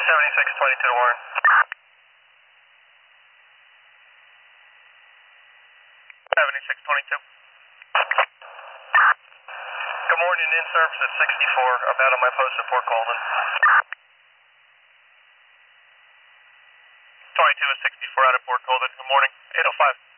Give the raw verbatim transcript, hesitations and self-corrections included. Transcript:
seventy-six twenty-two to Warren. seventy-six twenty-two. Good morning, in service at sixty-four. I'm out on my post at Port Colden. twenty-two is sixty-four out of Port Colden. Good morning. eight oh five.